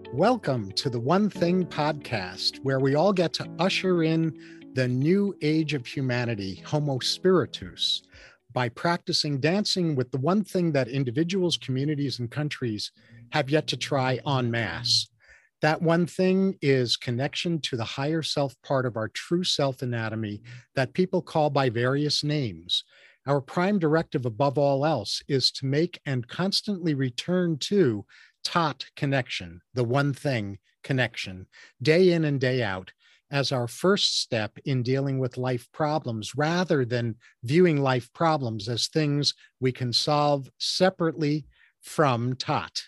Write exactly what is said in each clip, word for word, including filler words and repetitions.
Welcome to the One Thing podcast, where we all get to usher in the new age of humanity, Homo Spiritus, by practicing dancing with the one thing that individuals, communities, and countries have yet to try en masse. That one thing is connection to the higher self part of our true self anatomy that people call by various names. Our prime directive above all else is to make and constantly return to Tat connection, the one thing connection, day in and day out, as our first step in dealing with life problems, rather than viewing life problems as things we can solve separately from Tat.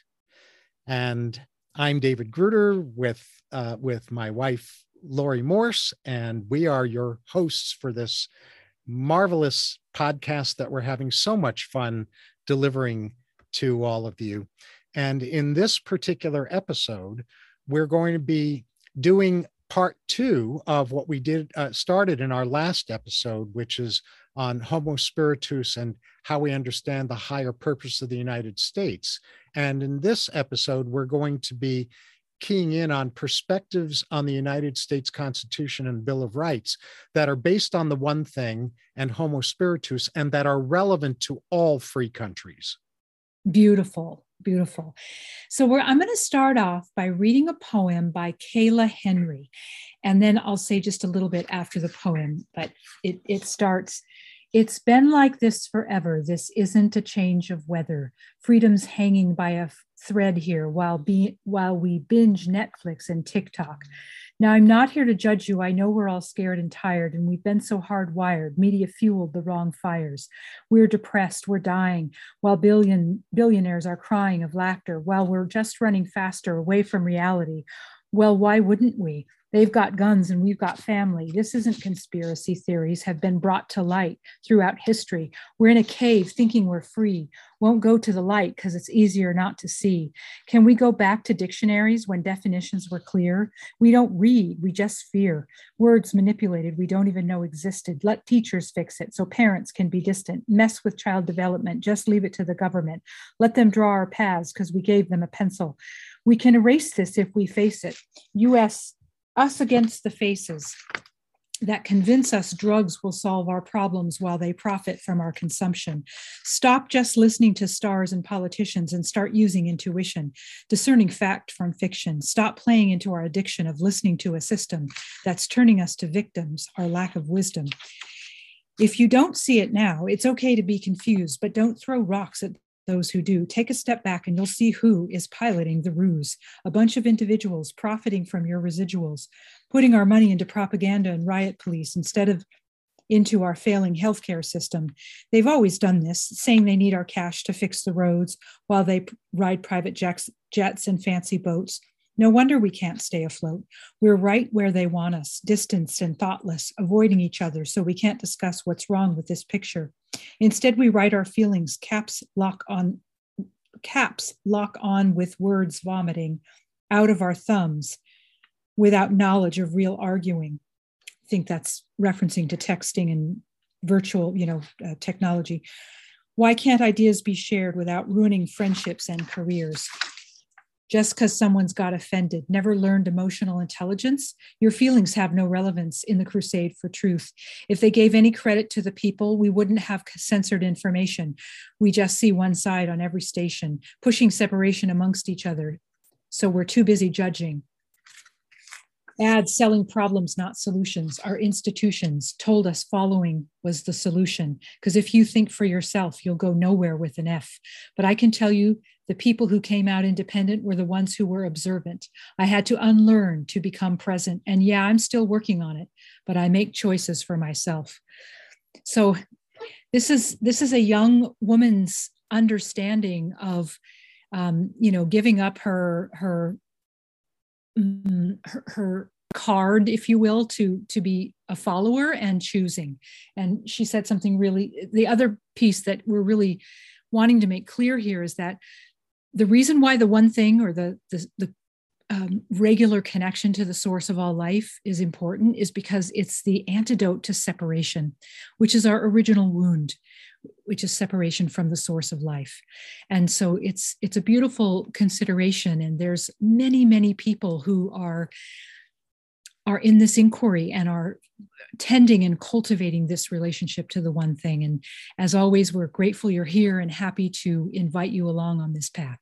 And I'm David Gruder with, uh, with my wife, Lori Morse, and we are your hosts for this marvelous podcast that we're having so much fun delivering to all of you. And in this particular episode, we're going to be doing part two of what we did uh, started in our last episode, which is on Homo Spiritus and how we understand the higher purpose of the United States. And in this episode, we're going to be keying in on perspectives on the United States Constitution and Bill of Rights that are based on the one thing and Homo Spiritus, and that are relevant to all free countries. Beautiful, beautiful. So we're, I'm going to start off by reading a poem by Kayla Henry, and then I'll say just a little bit after the poem, but it, it starts, "It's been like this forever. This isn't a change of weather. Freedom's hanging by a thread here while, be, while we binge Netflix and TikTok. Now, I'm not here to judge you. I know we're all scared and tired, and we've been so hardwired. Media fueled the wrong fires. We're depressed. We're dying, while billion billionaires are crying of laughter, while we're just running faster away from reality. Well, why wouldn't we? They've got guns and we've got family. This isn't conspiracy theories have been brought to light throughout history. We're in a cave thinking we're free. Won't go to the light because it's easier not to see. Can we go back to dictionaries when definitions were clear? We don't read, we just fear. Words manipulated we don't even know existed. Let teachers fix it so parents can be distant. Mess with child development, just leave it to the government. Let them draw our paths because we gave them a pencil. We can erase this if we face it. U S Us against the faces that convince us drugs will solve our problems while they profit from our consumption. Stop just listening to stars and politicians and start using intuition, discerning fact from fiction. Stop playing into our addiction of listening to a system that's turning us to victims, our lack of wisdom. If you don't see it now, it's okay to be confused, but don't throw rocks at those who do. Take a step back and you'll see who is piloting the ruse. A bunch of individuals profiting from your residuals, putting our money into propaganda and riot police instead of into our failing healthcare system. They've always done this, saying they need our cash to fix the roads while they ride private jets, jets and fancy boats. No wonder we can't stay afloat. We're right where they want us, distanced and thoughtless, avoiding each other so we can't discuss what's wrong with this picture. Instead, we write our feelings, caps lock on, caps lock on with words vomiting out of our thumbs without knowledge of real arguing. I think that's referencing to texting and virtual, you know, uh, technology. Why can't ideas be shared without ruining friendships and careers? Just because someone's got offended, never learned emotional intelligence, your feelings have no relevance in the crusade for truth. If they gave any credit to the people, we wouldn't have censored information. We just see one side on every station, pushing separation amongst each other. So we're too busy judging. Ads selling problems, not solutions. Our institutions told us following was the solution. Because if you think for yourself, you'll go nowhere with an F. But I can tell you, the people who came out independent were the ones who were observant. I had to unlearn to become present. And yeah, I'm still working on it, but I make choices for myself. So this is this is a young woman's understanding of, um, you know, giving up her her Her, her card, if you will, to to be a follower and choosing. And she said something really, the other piece that we're really wanting to make clear here is that the reason why the one thing or the the, the um, regular connection to the source of all life is important is because it's the antidote to separation, which is our original wound. which is separation from the source of life. And so it's it's a beautiful consideration. And there's many, many people who are, are in this inquiry and are tending and cultivating this relationship to the one thing. And as always, we're grateful you're here and happy to invite you along on this path.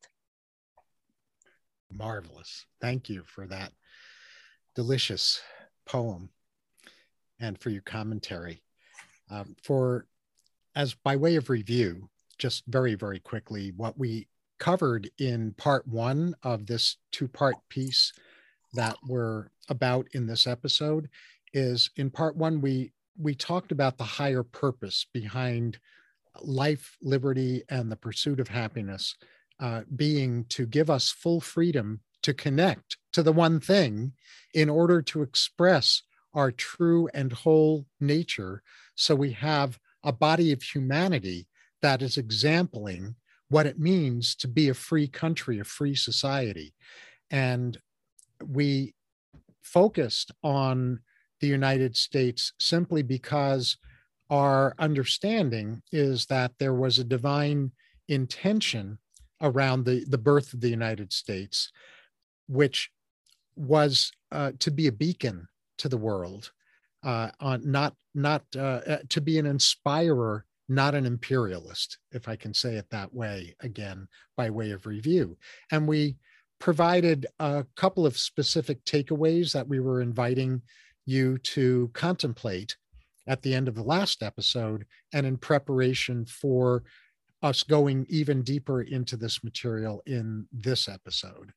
Marvelous. Thank you for that delicious poem and for your commentary. Um, for as by way of review, just very, very quickly, what we covered in part one of this two-part piece that we're about in this episode is in part one, we we talked about the higher purpose behind life, liberty, and the pursuit of happiness, uh, being to give us full freedom to connect to the one thing in order to express our true and whole nature. So we have a body of humanity that is exempling what it means to be a free country, a free society. And we focused on the United States simply because our understanding is that there was a divine intention around the, the birth of the United States, which was uh, to be a beacon to the world, uh, on not not uh, uh, to be an inspirer, not an imperialist, if I can say it that way, again, by way of review. And we provided a couple of specific takeaways that we were inviting you to contemplate at the end of the last episode and in preparation for us going even deeper into this material in this episode.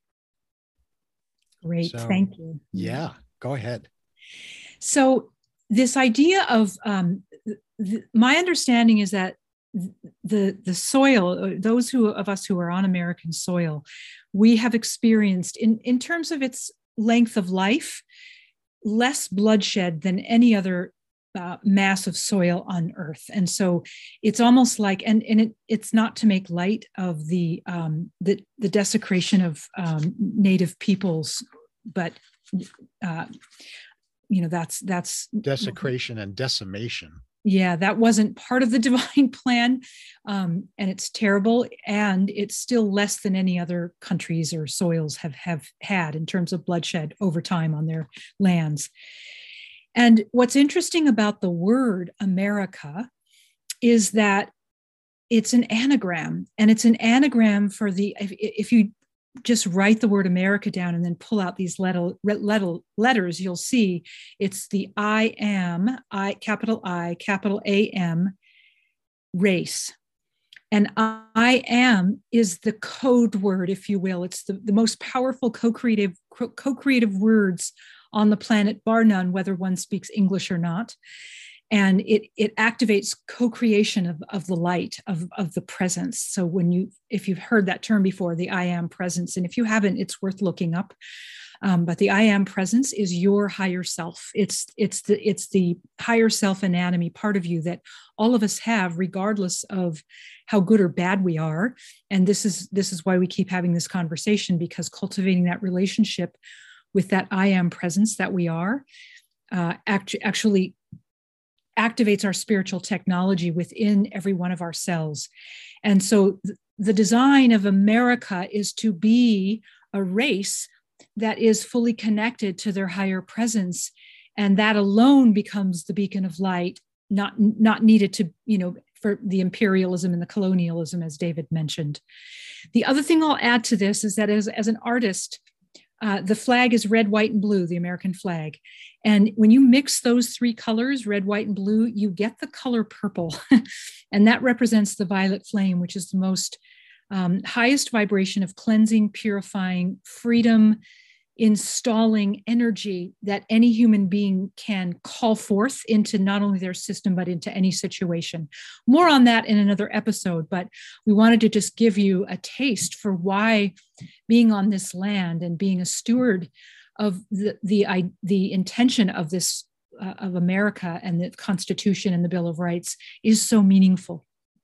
Great, So, thank you. Yeah, go ahead. So this idea of, um, th- my understanding is that the the soil, those who of us who are on American soil, we have experienced in, in terms of its length of life, less bloodshed than any other uh, mass of soil on Earth. And so it's almost like, and, and it, it's not to make light of the, um, the, the desecration of um, Native peoples, but uh, you know, that's, that's desecration and decimation. Yeah, that wasn't part of the divine plan. Um, and it's terrible. And it's still less than any other countries or soils have, have had in terms of bloodshed over time on their lands. And what's interesting about the word America is that it's an anagram, and it's an anagram for the, if, if you just write the word America down and then pull out these letter, letter, letters, you'll see it's the I am, I, capital I, capital A M, race. And I am is the code word, if you will. It's the, the most powerful co-creative, co-creative words on the planet, bar none, whether one speaks English or not. And it, it activates co-creation of, of the light, of, of the presence. So when you, if you've heard that term before, the I am presence, and if you haven't, it's worth looking up. Um, but the I am presence is your higher self. It's, it's, the, it's the higher self anatomy part of you that all of us have, regardless of how good or bad we are. And this is, this is why we keep having this conversation, because cultivating that relationship with that I am presence that we are uh, act- actually activates our spiritual technology within every one of our cells. And so th- the design of America is to be a race that is fully connected to their higher presence. And that alone becomes the beacon of light, not, not needed to, you know, for the imperialism and the colonialism, as David mentioned. The other thing I'll add to this is that as, as an artist, Uh, the flag is red, white, and blue, the American flag. And when you mix those three colors, red, white, and blue, you get the color purple. And that represents the violet flame, which is the most um, highest vibration of cleansing, purifying, freedom, installing energy that any human being can call forth into not only their system, but into any situation. More on that in another episode, but we wanted to just give you a taste for why being on this land and being a steward of the, the, I, the intention of this, uh, of America and the Constitution and the Bill of Rights is so meaningful.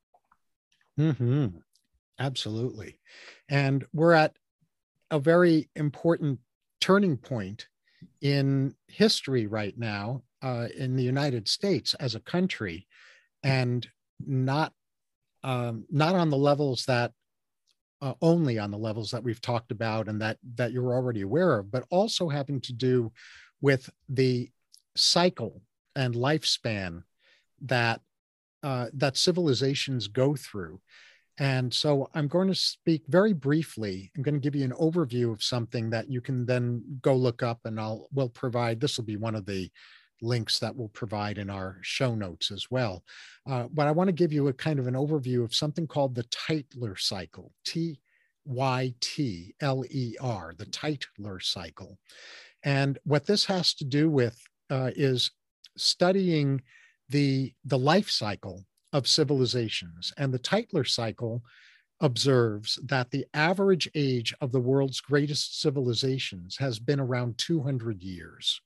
Mm-hmm. Absolutely. And we're at a very important turning point in history right now uh, in the United States as a country, and not um, not on the levels that uh, only on the levels that we've talked about and that that you're already aware of, but also having to do with the cycle and lifespan that uh, that civilizations go through. And so I'm going to speak very briefly. I'm going to give you an overview of something that you can then go look up, and I'll will provide. This will be one of the links that we'll provide in our show notes as well. Uh, but I want to give you a kind of an overview of something called the Tytler cycle, T Y T L E R, the Tytler cycle. And what this has to do with uh, is studying the, the life cycle of civilizations. And the Tytler cycle observes that the average age of the world's greatest civilizations has been around two hundred years.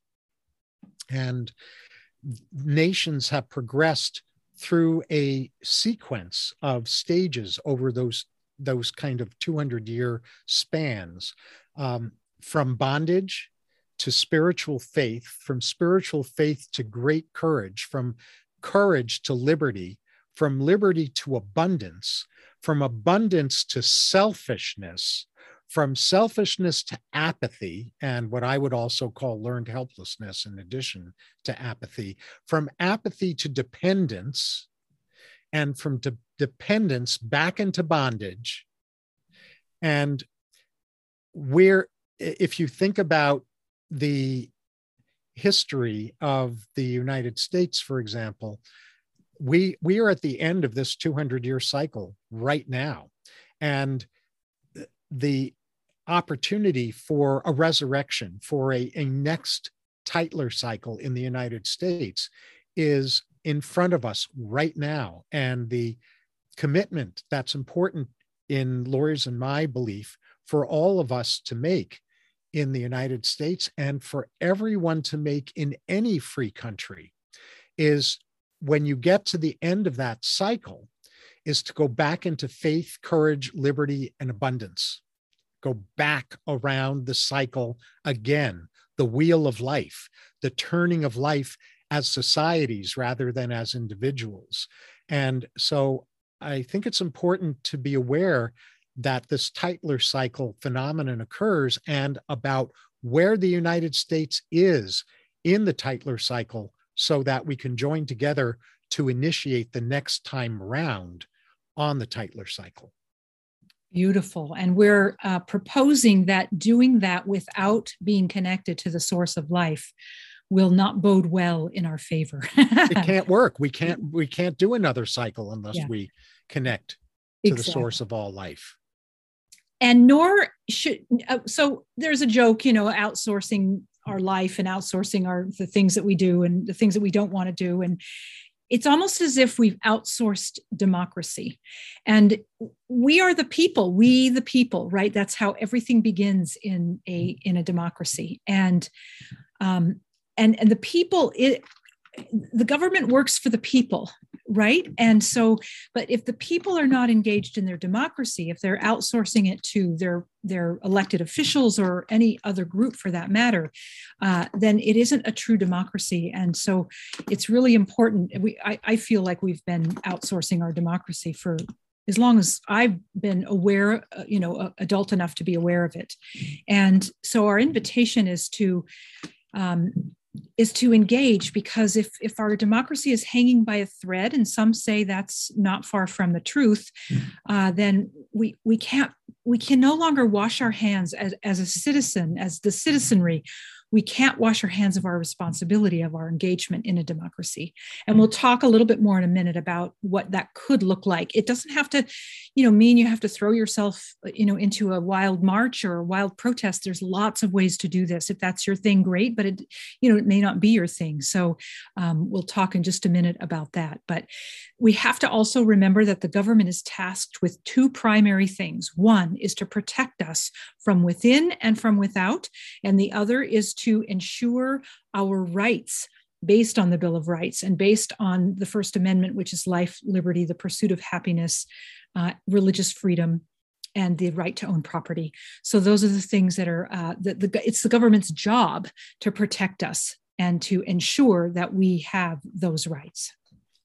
And nations have progressed through a sequence of stages over those, those kind of two hundred year spans, um, from bondage to spiritual faith, from spiritual faith to great courage, from courage to liberty, from liberty to abundance, from abundance to selfishness, from selfishness to apathy, and what I would also call learned helplessness in addition to apathy, from apathy to dependence, and from de- dependence back into bondage. And where, if you think about the history of the United States, for example, we we are at the end of this two hundred year cycle right now. And the opportunity for a resurrection, for a, a next Tytler cycle in the United States is in front of us right now. And the commitment that's important in Lori's and my belief for all of us to make in the United States and for everyone to make in any free country is, when you get to the end of that cycle, is to go back into faith, courage, liberty, and abundance. Go back around the cycle again, the wheel of life, the turning of life as societies rather than as individuals. And so I think it's important to be aware that this Tytler cycle phenomenon occurs and about where the United States is in the Tytler cycle, so that we can join together to initiate the next time around on the Tytler cycle. Beautiful. And we're uh, proposing that doing that without being connected to the source of life will not bode well in our favor. It can't work. We can't, we can't do another cycle unless yeah. we connect to exactly. the source of all life. And nor should, uh, so there's a joke, you know, outsourcing our life and outsourcing our the things that we do and the things that we don't want to do. And it's almost as if we've outsourced democracy. And we are the people, we the people, right? That's how everything begins in a in a democracy. And um, and and the people, it, the government works for the people, right? And so, but if the people are not engaged in their democracy, if they're outsourcing it to their their elected officials or any other group for that matter, uh, then it isn't a true democracy. And so it's really important. We, I, I feel like we've been outsourcing our democracy for as long as I've been aware, uh, you know, adult enough to be aware of it. And so our invitation is to, um, is to engage, because if, if our democracy is hanging by a thread, and some say that's not far from the truth, uh, then we, we can't, we can no longer wash our hands as, as a citizen, as the citizenry. We can't wash our hands of our responsibility of our engagement in a democracy. And we'll talk a little bit more in a minute about what that could look like. It doesn't have to, you know, mean you have to throw yourself, you know, into a wild march or a wild protest. There's lots of ways to do this. If that's your thing, great, but it, you know, it may not be your thing. So um, we'll talk in just a minute about that. But we have to also remember that the government is tasked with two primary things. One is to protect us from within and from without, and the other is to ensure our rights based on the Bill of Rights and based on the First Amendment, which is life, liberty, the pursuit of happiness, uh, religious freedom, and the right to own property. So those are the things that are, uh, the, the, it's the government's job to protect us and to ensure that we have those rights.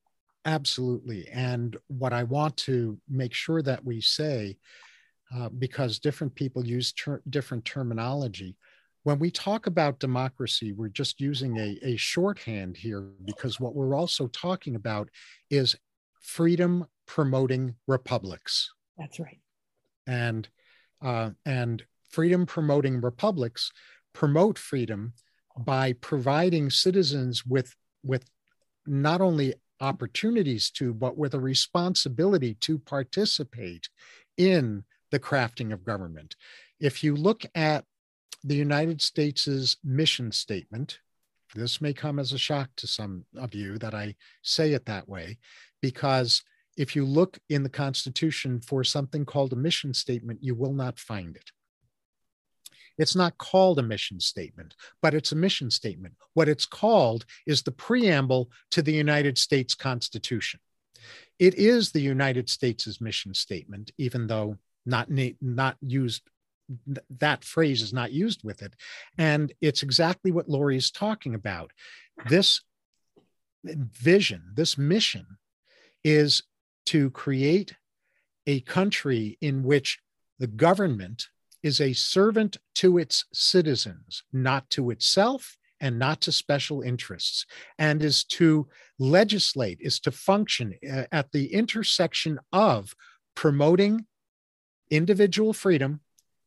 Absolutely. And what I want to make sure that we say, uh, because different people use ter- different terminology, when we talk about democracy, we're just using a, a shorthand here, because what we're also talking about is freedom promoting republics. That's right. And uh, and freedom promoting republics promote freedom by providing citizens with with not only opportunities to, but with a responsibility to participate in the crafting of government. If you look at the United States' mission statement, this may come as a shock to some of you that I say it that way, because if you look in the Constitution for something called a mission statement, you will not find it. It's not called a mission statement, but it's a mission statement. What it's called is the preamble to the United States Constitution. It is the United States' mission statement, even though not, not used, that phrase is not used with it. And it's exactly what Lori is talking about. This vision, this mission is to create a country in which the government is a servant to its citizens, not to itself and not to special interests, and is to legislate, is to function at the intersection of promoting individual freedom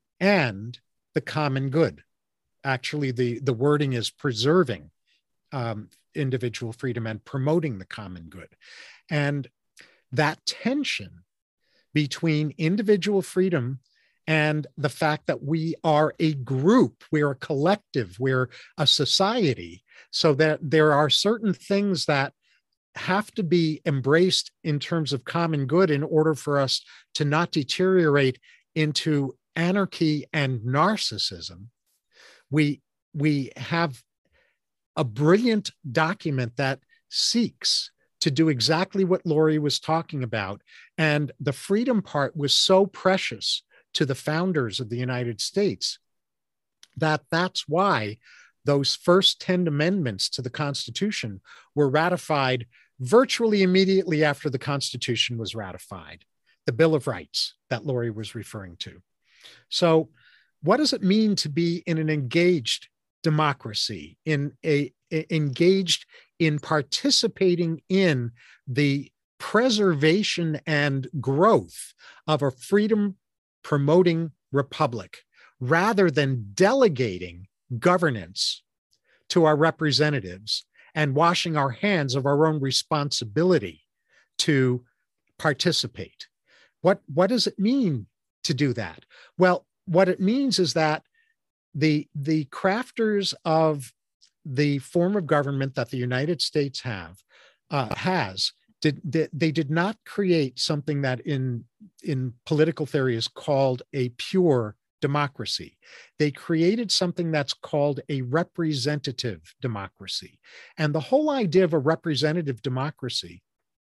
and the common good. Actually, the, the wording is preserving um, individual freedom and promoting the common good. And that tension between individual freedom and the fact that we are a group, we're a collective, we're a society, so that there are certain things that have to be embraced in terms of common good in order for us to not deteriorate into anarchy and narcissism. We, we have a brilliant document that seeks to do exactly what Lori was talking about. And the freedom part was so precious to the founders of the United States that that's why those first ten amendments to the Constitution were ratified virtually immediately after the Constitution was ratified, the Bill of Rights that Lori was referring to. So what does it mean to be in an engaged democracy, in a, a engaged in participating in the preservation and growth of a freedom promoting republic, rather than delegating governance to our representatives and washing our hands of our own responsibility to participate? What, what does it mean to do that? Well, what it means is that the, the crafters of the form of government that the United States have uh, has did, did they did not create something that in in political theory is called a pure democracy. They created something that's called a representative democracy. And the whole idea of a representative democracy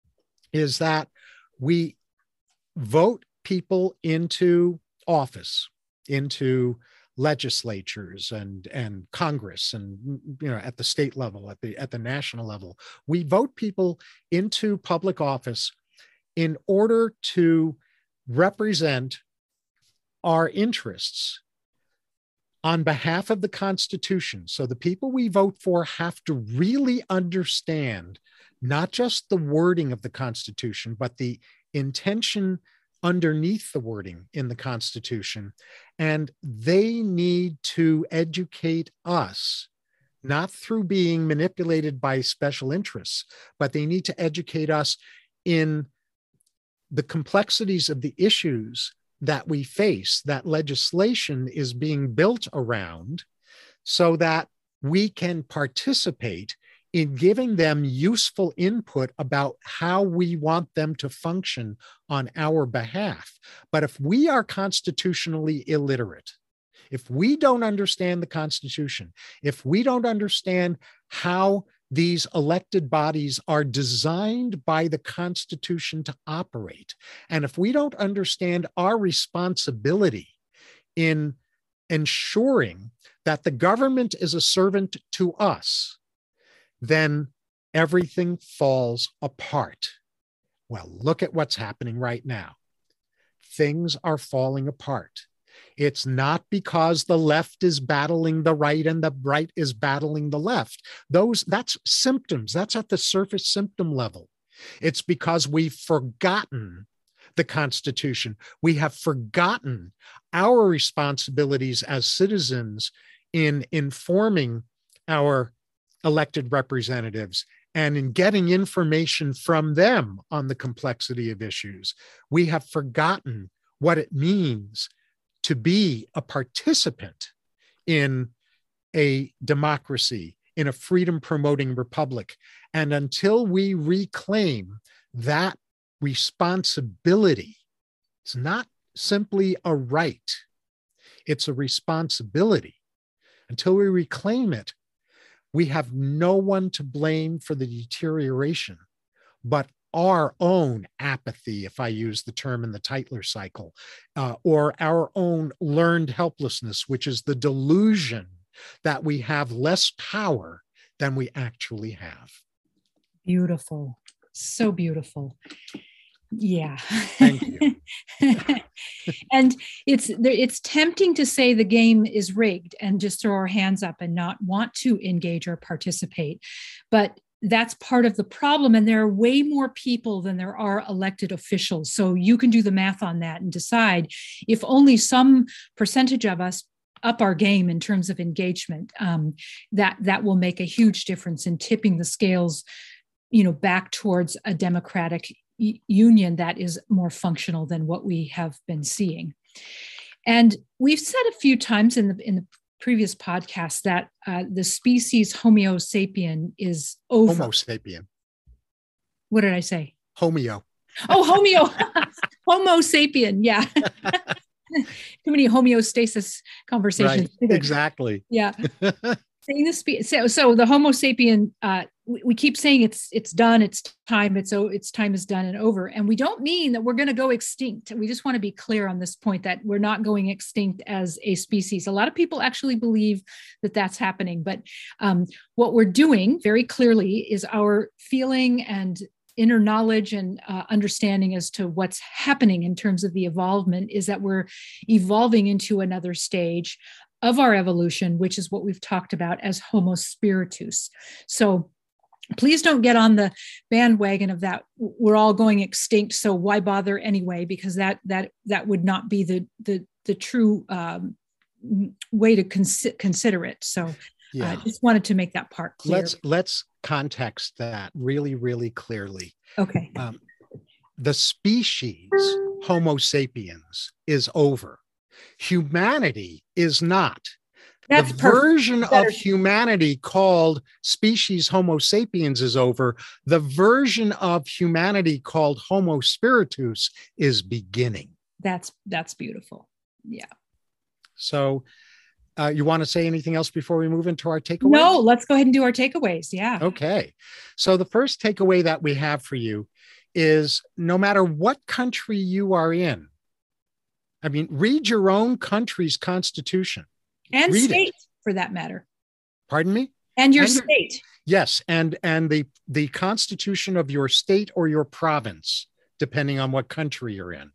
is that we vote people into office, into legislatures and, and Congress, and, you know, at the state level, at the, at the national level. We vote people into public office in order to represent our interests on behalf of the Constitution. So the people we vote for have to really understand not just the wording of the Constitution, but the intention underneath the wording in the Constitution. And they need to educate us, not through being manipulated by special interests, but they need to educate us in the complexities of the issues that we face, that legislation is being built around, so that we can participate in giving them useful input about how we want them to function on our behalf. But if we are constitutionally illiterate, if we don't understand the Constitution, if we don't understand how these elected bodies are designed by the Constitution to operate, and if we don't understand our responsibility in ensuring that the government is a servant to us, then everything falls apart. Well, look at what's happening right now. Things are falling apart. It's not because the left is battling the right and the right is battling the left. Those, that's symptoms. That's at the surface symptom level. It's because we've forgotten the Constitution. We have forgotten our responsibilities as citizens in informing our elected representatives and in getting information from them on the complexity of issues. We have forgotten what it means to be a participant in a democracy, in a freedom-promoting republic. And until we reclaim that responsibility, it's not simply a right, it's a responsibility. Until we reclaim it, we have no one to blame for the deterioration but our own apathy, if I use the term in the Tytler cycle, uh, or our own learned helplessness, which is the delusion that we have less power than we actually have. Beautiful. So beautiful. Yeah. Thank you. And it's it's tempting to say the game is rigged and just throw our hands up and not want to engage or participate. But that's part of the problem. And there are way more people than there are elected officials. So you can do the math on that and decide if only some percentage of us up our game in terms of engagement, um, that, that will make a huge difference in tipping the scales, you know, back towards a democratic y- union that is more functional than what we have been seeing. And we've said a few times in the, in the previous podcast that uh, the species Homo sapien is over. Homo sapien. What did I say? Homeo. Oh, Homeo. Homo sapien. Yeah. Too many homeostasis conversations. Right. Exactly. Yeah. Saying the spe- so, so the Homo sapien, uh, we, we keep saying it's it's done, it's time, it's oh, its time is done and over, and we don't mean that we're going to go extinct. We just want to be clear on this point that we're not going extinct as a species. A lot of people actually believe that that's happening, but um, what we're doing very clearly is our feeling and inner knowledge and uh, understanding as to what's happening in terms of the evolvement is that we're evolving into another stage of our evolution, which is what we've talked about as Homo spiritus. So please don't get on the bandwagon of that. We're all going extinct, so why bother anyway? Because that that that would not be the the the true um, way to cons- consider it. So I Yeah. uh, just wanted to make that part clear. Let's let's context that really, really clearly. Okay. Um, the species Homo sapiens is over. Humanity is not. That's the perfect. version Better. of humanity called species Homo sapiens is over. The version of humanity called Homo spiritus is beginning. That's that's beautiful. Yeah. So uh, you want to say anything else before we move into our takeaways? No, let's go ahead and do our takeaways. Yeah. Okay. So the first takeaway that we have for you is no matter what country you are in, I mean, read your own country's constitution. And Read state, it. For that matter. Pardon me? And your And your- state. Yes, and and the the constitution of your state or your province, depending on what country you're in.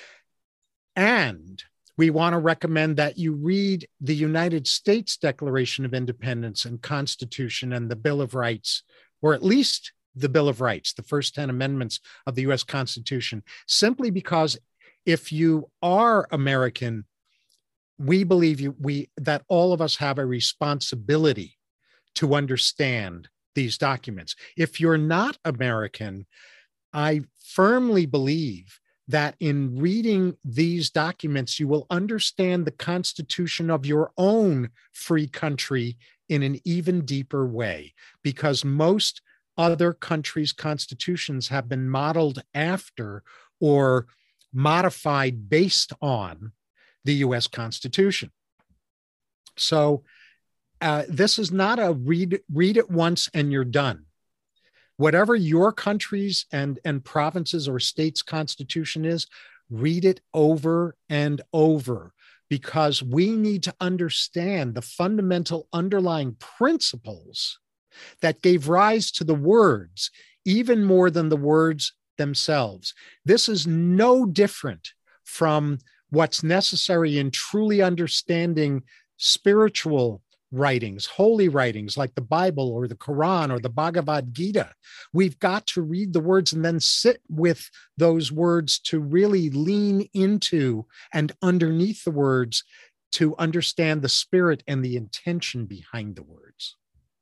And we want to recommend that you read the United States Declaration of Independence and Constitution and the Bill of Rights, or at least the Bill of Rights, the first ten amendments of the U S Constitution, simply because if you are American, we believe you we that all of us have a responsibility to understand these documents. If you're not American, I firmly believe that in reading these documents, you will understand the Constitution of your own free country in an even deeper way, because most other countries' constitutions have been modeled after or modified based on the U S Constitution. So uh, this is not a read, read it once and you're done. Whatever your country's and, and provinces or states' constitution is, read it over and over, because we need to understand the fundamental underlying principles that gave rise to the words, even more than the words themselves. This is no different from what's necessary in truly understanding spiritual writings, holy writings like the Bible or the Quran or the Bhagavad Gita. We've got to read the words and then sit with those words to really lean into and underneath the words to understand the spirit and the intention behind the words.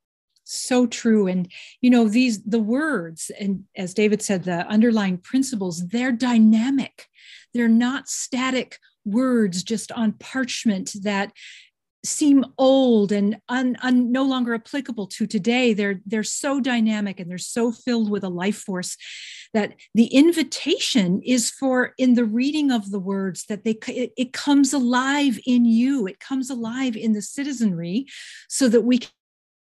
So true. And, you know, these, the words, and as David said, the underlying principles, they're dynamic. They're not static words just on parchment that seem old and un, un, no longer applicable to today. They're, they're so dynamic and they're so filled with a life force that the invitation is for, in the reading of the words, that they it, it comes alive in you. It comes alive in the citizenry so that we can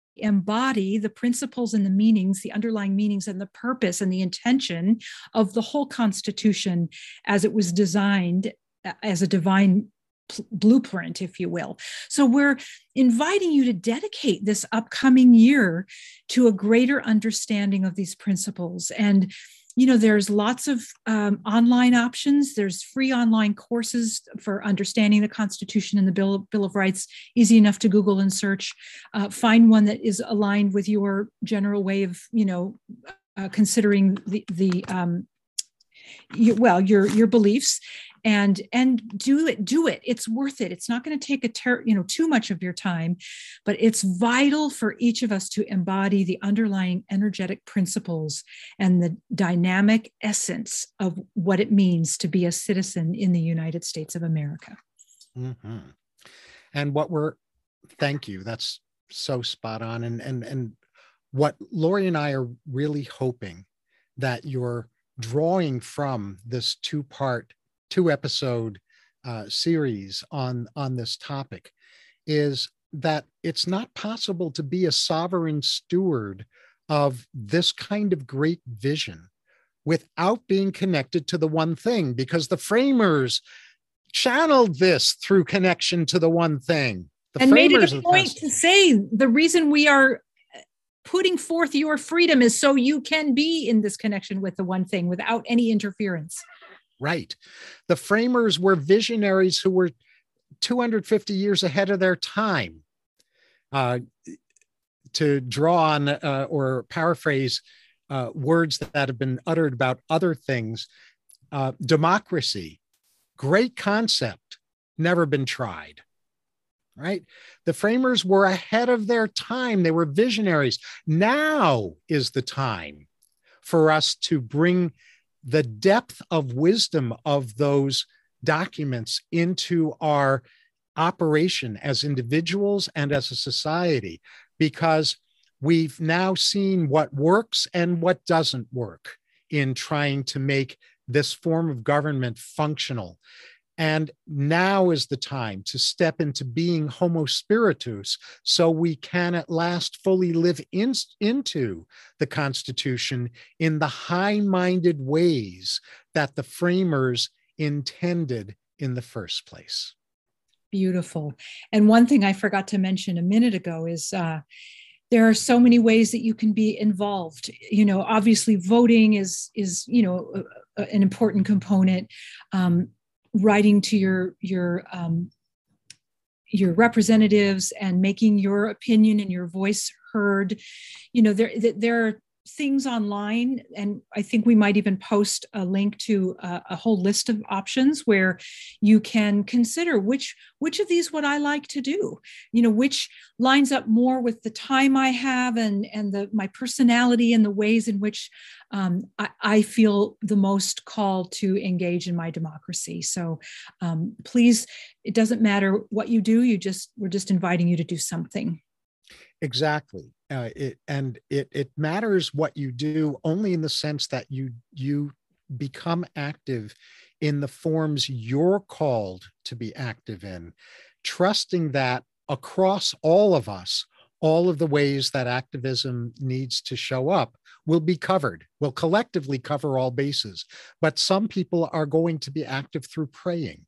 embody the principles and the meanings, the underlying meanings and the purpose and the intention of the whole Constitution as it was designed as a divine blueprint, if you will. So we're inviting you to dedicate this upcoming year to a greater understanding of these principles. And, you know, there's lots of um, online options. There's free online courses for understanding the Constitution and the Bill, Bill of Rights, easy enough to Google and search. Uh, find one that is aligned with your general way of, you know, uh, considering the, the um, you, well, your, your beliefs. And, and do it, do it. It's worth it. It's not going to take a ter- you know, too much of your time, but it's vital for each of us to embody the underlying energetic principles and the dynamic essence of what it means to be a citizen in the United States of America. Mm-hmm. And what we're, thank you. That's so spot on. And, and, and what Lori and I are really hoping that you're drawing from this two-part two episode uh, series on, on this topic is that it's not possible to be a sovereign steward of this kind of great vision without being connected to the one thing, because the framers channeled this through connection to the one thing. The and made it a point to say the reason we are putting forth your freedom is so you can be in this connection with the one thing without any interference. Right. The framers were visionaries who were two hundred fifty years ahead of their time. Uh, to draw on uh, or paraphrase uh, words that have been uttered about other things, uh, democracy, great concept, never been tried. Right? The framers were ahead of their time. They were visionaries. Now is the time for us to bring the depth of wisdom of those documents into our operation as individuals and as a society, because we've now seen what works and what doesn't work in trying to make this form of government functional. And now is the time to step into being Homo spiritus so we can at last fully live in, into the Constitution in the high-minded ways that the framers intended in the first place. Beautiful. And one thing I forgot to mention a minute ago is uh, there are so many ways that you can be involved. You know, obviously voting is, is you know, a, a, an important component. Um, writing to your your um, your representatives and making your opinion and your voice heard. You know, there there are things online, and I think we might even post a link to a, a whole list of options where you can consider which which of these would I like to do. You know, which lines up more with the time I have and and the my personality and the ways in which um, I, I feel the most called to engage in my democracy. So um, please, it doesn't matter what you do. You just we're just inviting you to do something. Exactly. Uh, it, and it, it matters what you do only in the sense that you, you become active in the forms you're called to be active in, trusting that across all of us, all of the ways that activism needs to show up will be covered, will collectively cover all bases. But some people are going to be active through praying.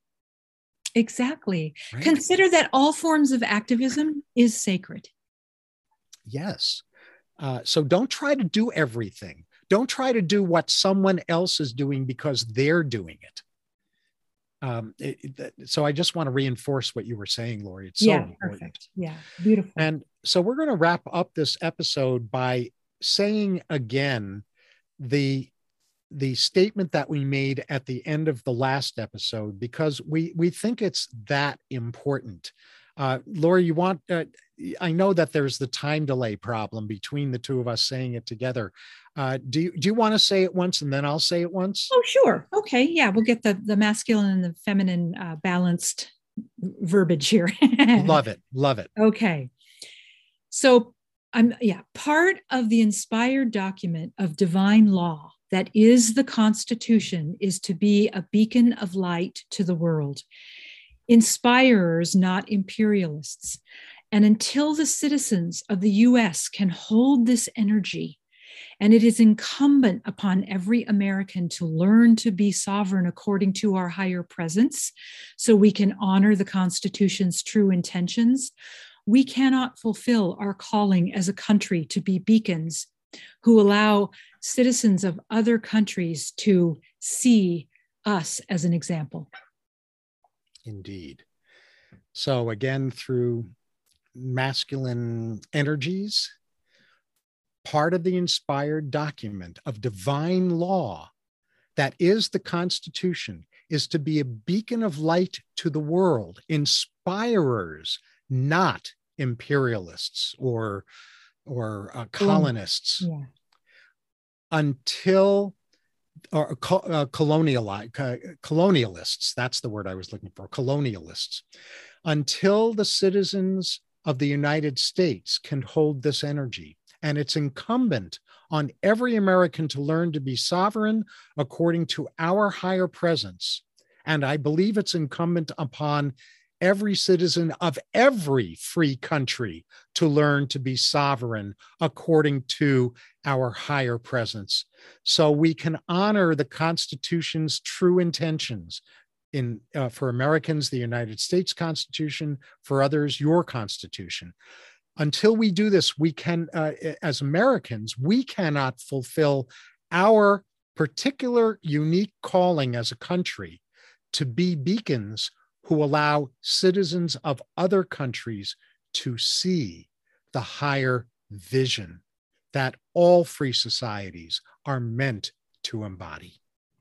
Exactly. Right? Consider that all forms of activism is sacred. Yes. Uh, so don't try to do everything. Don't try to do what someone else is doing because they're doing it. Um, it, it so I just want to reinforce what you were saying, Lori. It's so Yeah, important. perfect. Yeah, beautiful. And so we're going to wrap up this episode by saying again the the statement that we made at the end of the last episode, because we we think it's that important. Uh, Lori, you want? Uh, I know that there's the time delay problem between the two of us saying it together. Uh, do you do you want to say it once and then I'll say it once? Oh, sure. Okay. Yeah, we'll get the the masculine and the feminine uh, balanced verbiage here. Love it. Love it. Okay. So I'm yeah, part of the inspired document of divine law that is the Constitution is to be a beacon of light to the world. Inspirers, not imperialists. And until the citizens of the U S can hold this energy, and it is incumbent upon every American to learn to be sovereign according to our higher presence, so we can honor the Constitution's true intentions, we cannot fulfill our calling as a country to be beacons who allow citizens of other countries to see us as an example. Indeed. So again, through masculine energies, part of the inspired document of divine law that is the Constitution is to be a beacon of light to the world, inspirers, not imperialists or, or uh, colonists. Yeah. Until or uh, colonial, uh, colonialists, that's the word I was looking for, colonialists, until the citizens of the United States can hold this energy. And it's incumbent on every American to learn to be sovereign according to our higher presence. And I believe it's incumbent upon every citizen of every free country to learn to be sovereign according to our higher presence, so we can honor the Constitution's true intentions. In uh, for Americans, the United States Constitution; for others, your Constitution. Until we do this, we can, uh, as Americans, we cannot fulfill our particular unique calling as a country to be beacons who allow citizens of other countries to see the higher vision that all free societies are meant to embody.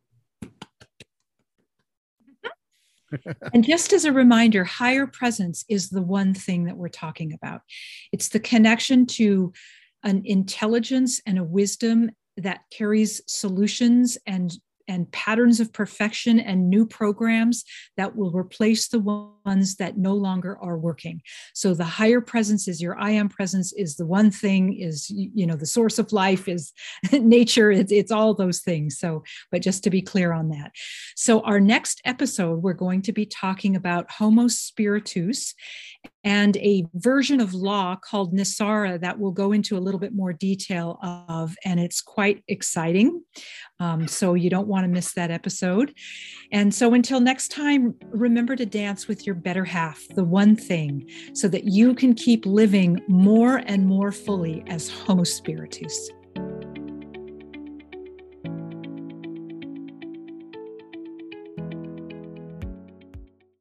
And just as a reminder, higher presence is the one thing that we're talking about. It's the connection to an intelligence and a wisdom that carries solutions and and patterns of perfection and new programs that will replace the ones that no longer are working. So the higher presence is your I am presence, is the one thing, is, you know, the source of life, is nature, it's, it's all those things. So, but just to be clear on that. So our next episode, we're going to be talking about Homo Spiritus and a version of law called Nisara that we'll go into a little bit more detail of, and it's quite exciting. Um, so you don't want to miss that episode. And so until next time, remember to dance with your better half, the one thing, so that you can keep living more and more fully as Homo Spiritus.